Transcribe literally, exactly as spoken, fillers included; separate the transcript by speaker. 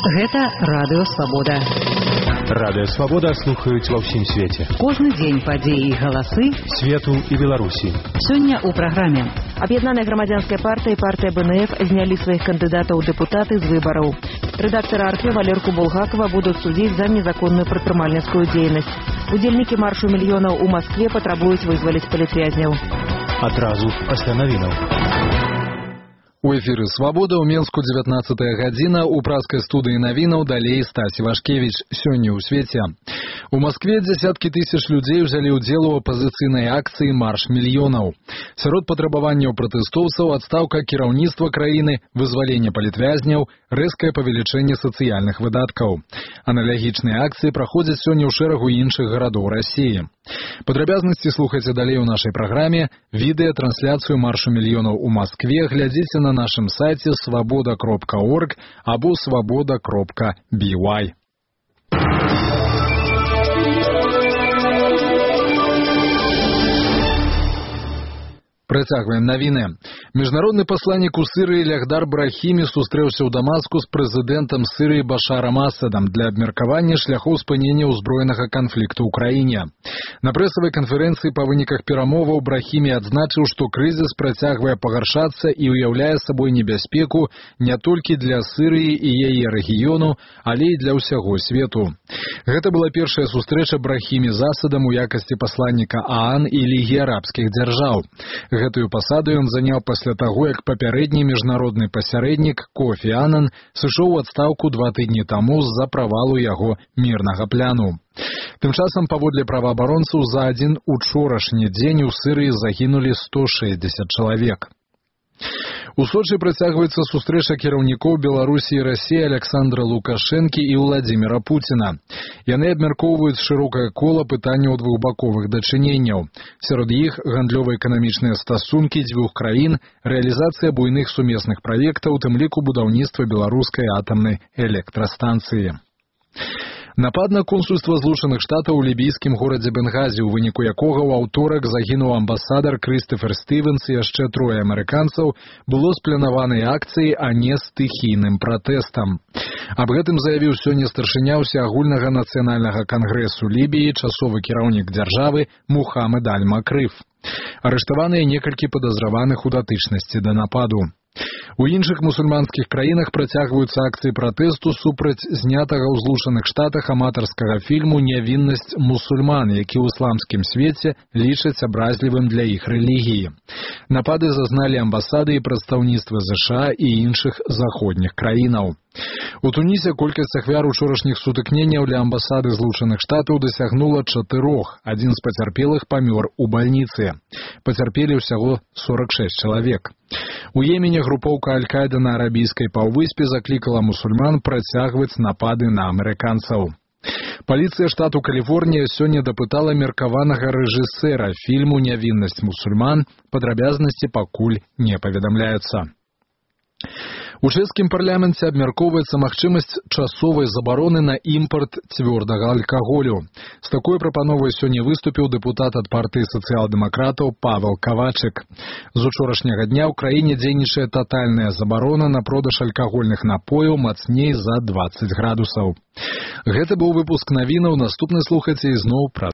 Speaker 1: Гэта Радыё Свабода.
Speaker 2: Радыё Свабода слухаюць ва ўсім свеце.
Speaker 1: Кожны дзень падзеі і галасы
Speaker 2: свету і Беларусі.
Speaker 1: Сёння ў праграме.
Speaker 3: Аб'яднаная грамадзянская партыя і партыя бэ эн эф знялі сваіх кандыдатаў у дэпутаты з выбараў. Рэдактара архі Валерку Булгакова будуць судзіць за незаконную прадпрымальніцкую дзейнасць. Удзельнікі маршу мільёнаў у Маскве патрабуюць вызваліць палітвязняў.
Speaker 2: Адразу пасля навінаў.
Speaker 4: У эфіры «Свабода» ў Менску дзевятнаццатая гадзіна, у праскай студыі навінаў далей Стась Івашкевіч. Сёння ў свеце. У Маскве дзясяткі тысяч людзей узялі ўдзел у апазіцыйнай акцыі «Марш мільёнаў». Сярод патрабаванняў пратэстоўцаў адстаўка кіраўніцтва краіны, вызваленне палітвязняў, рэзкае павелічэнне сацыяльных выдаткаў. Аналагічныя акцыі праходзяць сёння ў шэрагу іншых гарадоў Расіі. Падрабязнасці слухайце далей у нашай праграме. Відэатрансляцыю маршу мільёнаў у Маскве глядзіце на нашым сайце свабода кропка орг або свабода кропка би вай. Працягваем навіны. Міжнародны пасланнік у Сірыі Лягдар Брахімі сустрэўся ў Дамаску з прэзідэнтам Сірыі Башарам Асадам для абмеркавання шляхоў спынення ўзброенага канфлікту ў краіне. На прэсавай канферэнцыі па выніках перамоваў Брахімі адзначыў, што крызіс працягвае пагаршацца і ўяўляе сабой небяспеку не толькі для Сірыі і яе рэгіёну, але і для ўсяго свету. Гэта была першая сустрэча Брахімі з Асадам у якасці пасланніка ААН і Лігі арабскіх дзяржаў. Гэтую пасаду ён заняў пасля таго, як папярэдні міжнародны пасярэднік Кофі Анан сышоў у адстаўку два тыдні таму з-за правалу яго мірнага пляну. Тым часам, паводле праваабаронцаў, за адзін учорашні дзень у Сірыі загінулі сто шэсцьдзесят чалавек. У Сочы працягваецца сустрэча кіраўнікоў Беларусі і Расіі Александра Лукашэнкі і Владзіміра Пуціна. Яны абмяркоўваюць шырокае кола пытанняў двухбаковых дачыненняў. Сярод іх гандлёва-эканамічныя стасункі дзвюх краін, рэалізацыя буйных сумесных праектаў, у тым ліку будаўніцтва беларускай атамнай электрастанцыі. Напад на консульства Злучаных Штатаў у лібійскім горадзе Бенгазі, у выніку якога ў аўторак загінуў амбасадар Крыстафер Стывенс і яшчэ трое амерыканцаў, было спланаванай акцыяй, а не стыхійным пратэстам. Аб гэтым заявіў сёння старшыня ўсеагульнага нацыянальнага кангрэсу Лібіі, часовы кіраўнік дзяржавы Мухаммед Аль-Макрыф. Арыштаваныя некалькі падазраваных у датычнасці да нападу. У іншых мусульманскіх краінах працягваюцца акцыі пратэсту супраць знятага ў Злучаных Штатах аматарскага фільму «Нявіннасць мусульман», які ў ісламскім свеце лічаць абразлівым для іх рэлігіі. Напады зазналі амбасады і прадстаўніцтва ЗША і іншых заходніх краінаў. У Тунісе колькасць ахвяр учорашніх сутыкненняў ля амбасады Злучаных Штатаў дасягнула чатырох. Адзін з пацярпелых памёр у бальніцы. Пацярпелі ўсяго сорак шэсць чалавек. У Йемене групоўка Аль-Каіда на арабійскай паўвыспе заклікала мусульман працягваць напады на амерыканцаў. Паліцыя штату Каліфорнія сёння дапытала меркаванага рэжысэра фільму «Нявіннасць мусульман». Падрабязнасці пакуль не паведамляюцца. У чэшскім парламенце абмяркоўваецца магчымасць часовай забароны на імпарт цвёрдага алкаголю. З такой прапановай сёння выступіў дэпутат ад партыі сацыял-дэмакратаў Павел Кавачык. З учорашняга дня ў краіне дзейнічае татальная забарона на продаж алкагольных напояў мацней за дваццаць градусаў. Гэта быў выпуск навінаў. Наступны слухайце ізноў пра